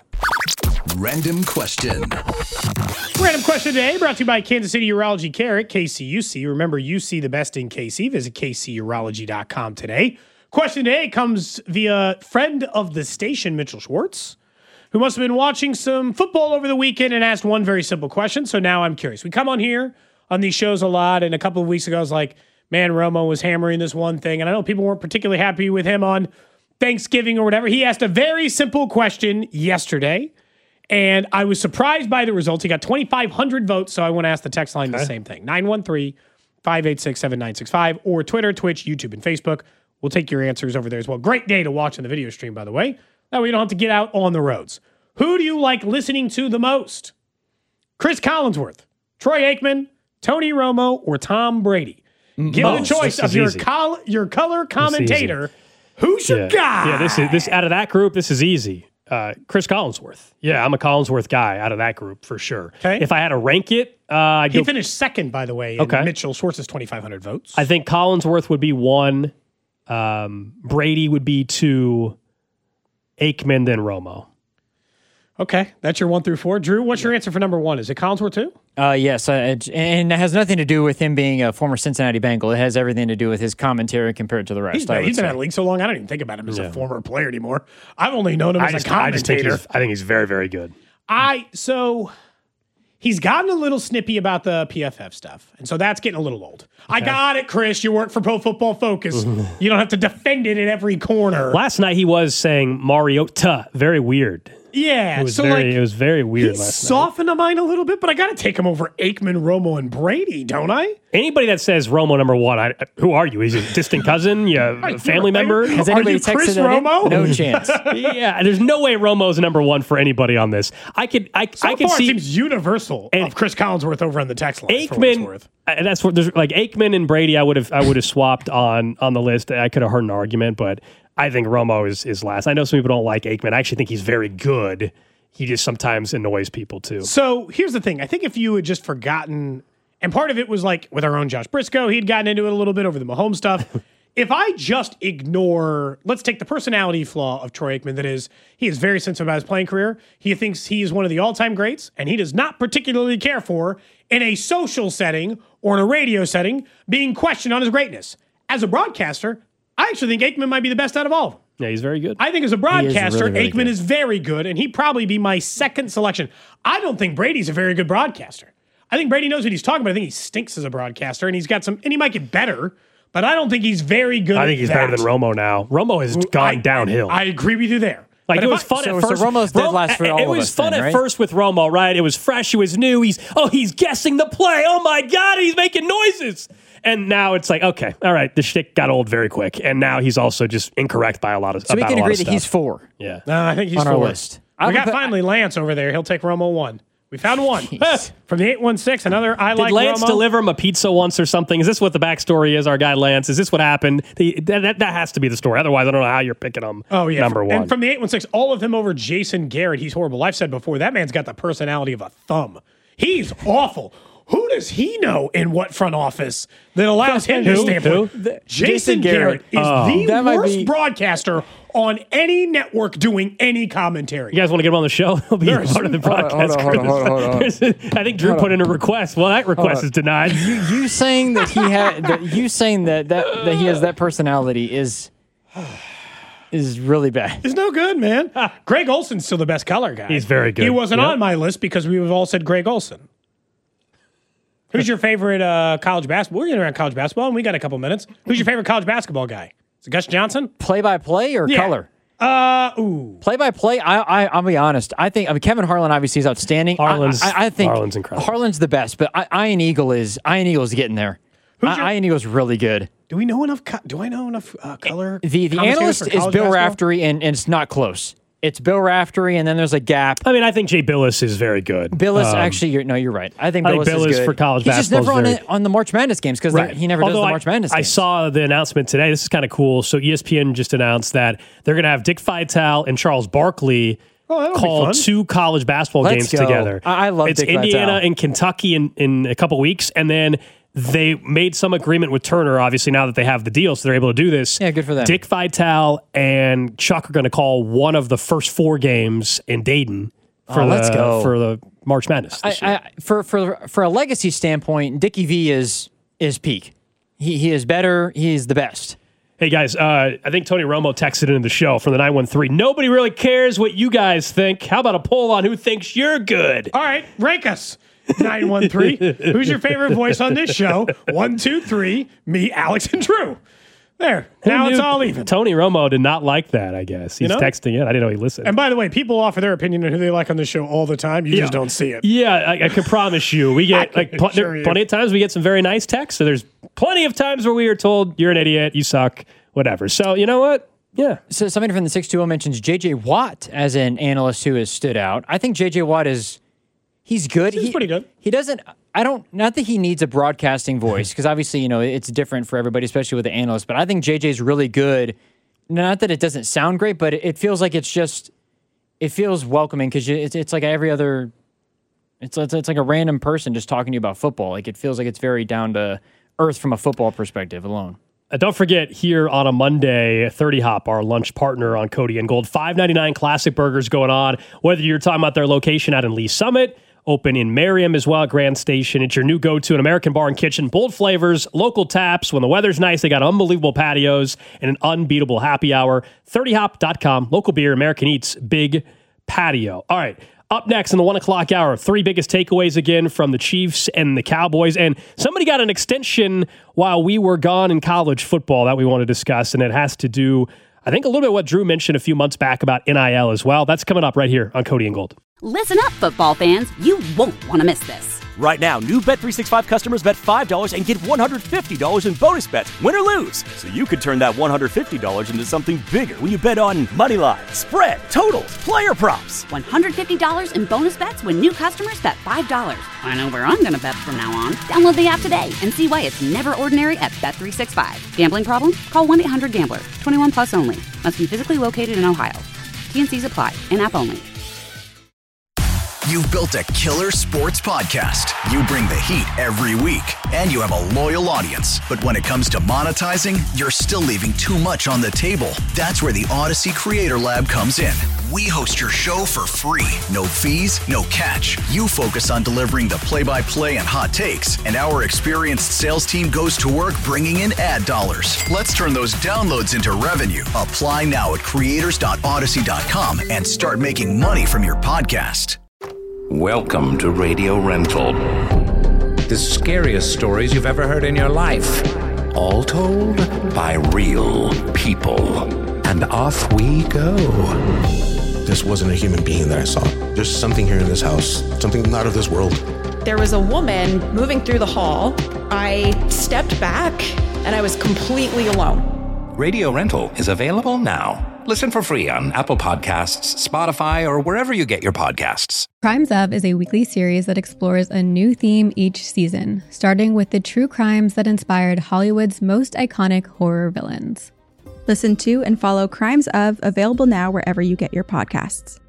Random question. Random question today brought to you by Kansas City Urology Care at KCUC. Remember, you see the best in KC. Visit kcurology.com today. Question today comes via friend of the station, Mitchell Schwartz, who must have been watching some football over the weekend and asked one very simple question. So now I'm curious. We come on here on these shows a lot, and a couple of weeks ago I was like, man, Romo was hammering this one thing, and I know people weren't particularly happy with him on Thanksgiving or whatever. He asked a very simple question yesterday, and I was surprised by the results. He got 2,500 votes, so I want to ask the text line the same thing. 913-586-7965 or Twitter, Twitch, YouTube, and Facebook. We'll take your answers over there as well. Great day to watch in the video stream, by the way. That way you don't have to get out on the roads. Who do you like listening to the most? Chris Collinsworth, Troy Aikman, Tony Romo, or Tom Brady? Given the choice of your color commentator, who's your guy? Yeah, this out of that group, this is easy. Chris Collinsworth. Yeah, I'm a Collinsworth guy out of that group for sure. Okay. If I had to rank it, he finished second, by the way, in Mitchell Schwartz's 2,500 votes. I think Collinsworth would be 1, Brady would be 2, Aikman, then Romo. Okay, that's your 1 through 4. Drew, what's your answer for number 1? Is it Collinsworth too? Yes, and it has nothing to do with him being a former Cincinnati Bengal. It has everything to do with his commentary compared to the rest. He's been out of the league so long, I don't even think about him as a former player anymore. I've only known him as a commentator. I think he's very, very good. So he's gotten a little snippy about the PFF stuff, and so that's getting a little old. Okay. I got it, Chris. You work for Pro Football Focus. You don't have to defend it in every corner. Last night he was saying Mariota. Very weird. Yeah, it was very weird last night. Softened the mind a little bit, but I got to take him over Aikman, Romo, and Brady, don't I? Anybody that says Romo number 1, who are you? Is he a distant cousin? A family member? Has anybody texted Chris Romo? No chance. Yeah, there's no way Romo's number 1 for anybody on this. I could see. It seems universal of Chris Collinsworth over on the text line. Aikman, and that's what there's like Aikman and Brady. I would have swapped on the list. I could have heard an argument, but I think Romo is last. I know some people don't like Aikman. I actually think he's very good. He just sometimes annoys people too. So here's the thing. I think if you had just forgotten, and part of it was like with our own Josh Briscoe, he'd gotten into it a little bit over the Mahomes stuff. If I just ignore, let's take the personality flaw of Troy Aikman, that is, he is very sensitive about his playing career. He thinks he is one of the all-time greats, and he does not particularly care for, in a social setting or in a radio setting, being questioned on his greatness. As a broadcaster, I actually think Aikman might be the best out of all of them. Yeah, he's very good. I think as a broadcaster, Aikman is very good, and he'd probably be my second selection. I don't think Brady's a very good broadcaster. I think Brady knows what he's talking about. I think he stinks as a broadcaster, and he's got some, and he might get better, but I don't think he's very good. I think he's better than Romo now. Romo has gone downhill. I agree with you there. Like, it was fun at first. So Romo's dead last for all of us. It was fun then, at right? first with Romo, right? It was fresh. It was new. He's guessing the play. Oh, my God, he's making noises. And now it's like, okay, all right, the shtick got old very quick. And now he's also just incorrect by a lot of stuff. So we can agree that he's 4. Yeah. No, I think he's on 4. our list. We got finally Lance over there. He'll take Romo 1. We found 1. From the 816, another I like Romo. Did Lance deliver him a pizza once or something? Is this what the backstory is, our guy Lance? Is this what happened? That has to be the story. Otherwise, I don't know how you're picking him number 1. And from the 816, all of them over Jason Garrett. He's horrible. I've said before, that man's got the personality of a thumb. He's awful. Who does he know in what front office that allows him to stand for? Jason Garrett is the worst broadcaster on any network doing any commentary. You guys want to get him on the show? He'll be part of the broadcast. Hold on. I think Drew put in a request. Well, that request is denied. You saying that he had that he has that personality is really bad. It's no good, man. Greg Olson's still the best color guy. He's very good. He wasn't on my list because we've all said Greg Olson. Who's your favorite college basketball? We're getting around college basketball, and we got a couple minutes. Who's your favorite college basketball guy? Is it Gus Johnson? Play-by-play or color? Play-by-play. I'll be honest. I think Kevin Harlan obviously is outstanding. I think Harlan's incredible. Harlan's the best, but Ian Eagle's getting there. Ian Eagle's really good. Do we know enough? Do I know enough color? The analyst is Bill Raftery, and it's not close. It's Bill Raftery, and then there's a gap. I mean, I think Jay Billis is very good. Billis, actually, you're right. I think Billis is good. for college He's basketball. He's just never on the March Madness games because he never does the March Madness games. I saw the announcement today. This is kind of cool. So ESPN just announced that they're going to have Dick Vitale and Charles Barkley call 2 college basketball games together. I love it's Dick Indiana Vitale. and Kentucky in a couple weeks, and then they made some agreement with Turner, obviously, now that they have the deal, so they're able to do this. Yeah, good for them. Dick Vitale and Chuck are going to call one of the first 4 games in Dayton for the March Madness this year. For a legacy standpoint, Dickie V is peak. He is better. He is the best. Hey, guys, I think Tony Romo texted into the show from the 913. Nobody really cares what you guys think. How about a poll on who thinks you're good? All right, rank us. 913. Who's your favorite voice on this show? 1, 2, 3. Me, Alex, and Drew. There. Now it's all even. Tony Romo did not like that, I guess. He's texting it. I didn't know he listened. And by the way, people offer their opinion on who they like on the show all the time. You just don't see it. Yeah, I can promise you. We get plenty of times we get some very nice texts. So there's plenty of times where we are told, you're an idiot, you suck, whatever. So you know what? Yeah. So somebody from the 620 mentions J.J. Watt as an analyst who has stood out. I think J.J. Watt he's good. He's pretty good. He doesn't, not that he needs a broadcasting voice, because obviously, it's different for everybody, especially with the analyst, but I think JJ's really good. Not that it doesn't sound great, but it feels like it feels welcoming, because it's like every other, it's like a random person just talking to you about football. Like, it feels like it's very down to earth from a football perspective alone. Don't forget, here on a Monday, 30 Hop, our lunch partner on Cody and Gold, $5.99 classic burgers going on. Whether you're talking about their location out in Lee Summit, open in Merriam as well, Grand Station. It's your new go-to, an American bar and kitchen. Bold flavors, local taps. When the weather's nice, they got unbelievable patios and an unbeatable happy hour. 30hop.com, local beer, American Eats, big patio. All right. Up next in the 1 o'clock hour, 3 biggest takeaways again from the Chiefs and the Cowboys. And somebody got an extension while we were gone in college football that we want to discuss. And it has to do, I think, a little bit what Drew mentioned a few months back about NIL as well. That's coming up right here on Cody and Gold. Listen up, football fans. You won't want to miss this. Right now, new Bet365 customers bet $5 and get $150 in bonus bets, win or lose. So you could turn that $150 into something bigger when you bet on money line, spread, totals, player props. $150 in bonus bets when new customers bet $5. I know where I'm going to bet from now on. Download the app today and see why it's never ordinary at Bet365. Gambling problem? Call 1-800-GAMBLER. 21 plus only. Must be physically located in Ohio. T&Cs apply. In-app only. You've built a killer sports podcast. You bring the heat every week, and you have a loyal audience. But when it comes to monetizing, you're still leaving too much on the table. That's where the Odyssey Creator Lab comes in. We host your show for free. No fees, no catch. You focus on delivering the play-by-play and hot takes, and our experienced sales team goes to work bringing in ad dollars. Let's turn those downloads into revenue. Apply now at creators.odyssey.com and start making money from your podcast. Welcome to Radio Rental. The scariest stories you've ever heard in your life. All told by real people. And off we go. this wasn't a human being that I saw. There's something here in this house, something not of this world. There was a woman moving through the hall. I stepped back and I was completely alone. Radio Rental is available now. Listen for free on Apple Podcasts, Spotify, or wherever you get your podcasts. Crimes Of is a weekly series that explores a new theme each season, starting with the true crimes that inspired Hollywood's most iconic horror villains. Listen to and follow Crimes Of, available now wherever you get your podcasts.